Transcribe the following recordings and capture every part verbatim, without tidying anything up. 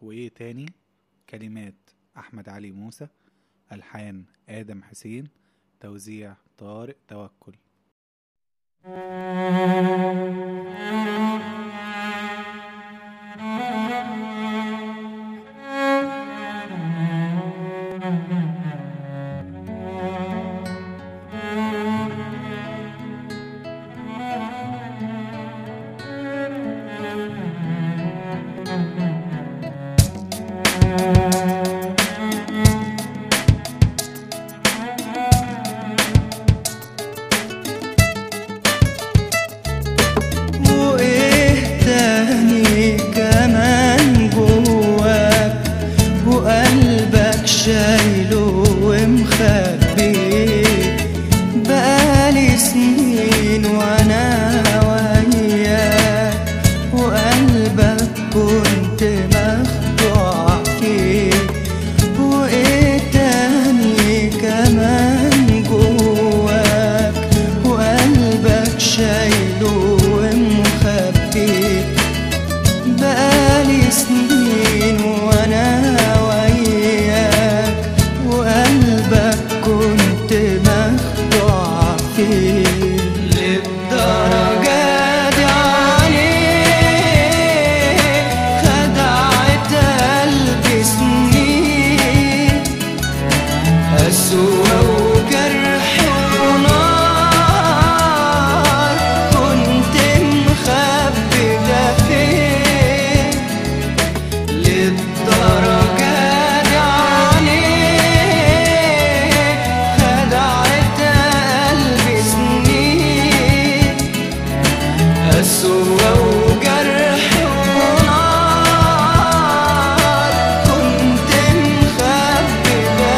وإيه تاني. كلمات أحمد علي موسى، ألحان آدم حسين، توزيع طارق توكل. شايله ومخبيه بقالي سنين وانا وياك، وقلبك كنت مخدوع فيه. وايه تاني كمان جواك وقلبك شايله ومخبيه بقالي سنين وانا كنت مخدوع فيه. للدرجة دي عليك خدعت قلبي سنين، قسوة وجرح ونار كنت مخبي ده فين. للدرجة قسوة وجرح ونار كنت مخبي ده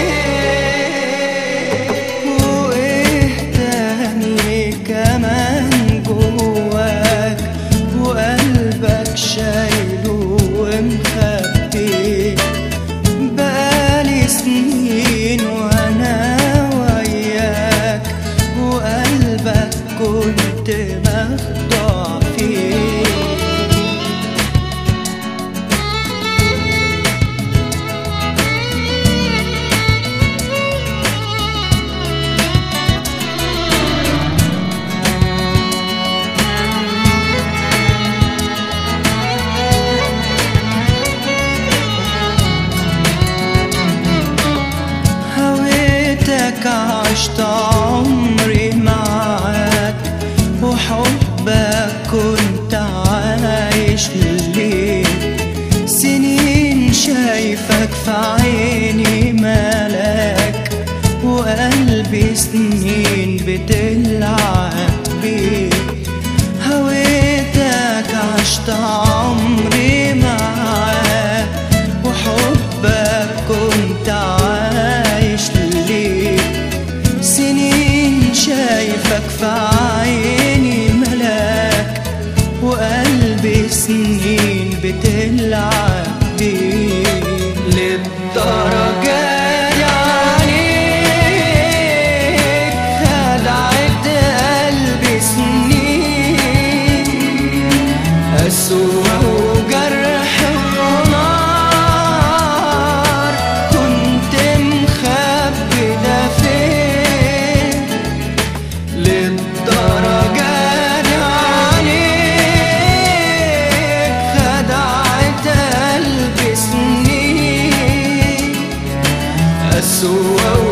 فين. وايه تاني كمان جواك وقلبك شايله ومخبيه بقالي سنين وانا وياك، وقلبك كنت مخدوع فيه. هويتك عشت عمري معاك، وحبك كنت عايش ليه. سنين شايفك في عيني ملاك، وقلبي سنين بتلعب بيه. هويتك عشت عمري معاك، وحبك كنت عايش ليه. سنين شايفك في عيني ملاك، وقلبي سنين بتلعب بيه. للدرجة دي عليك خدعت قلبي سنين، قسوة وجرح ونار كنت مخبي ده فين. للدرجة دي عليك خدعت قلبي سنين، قسوة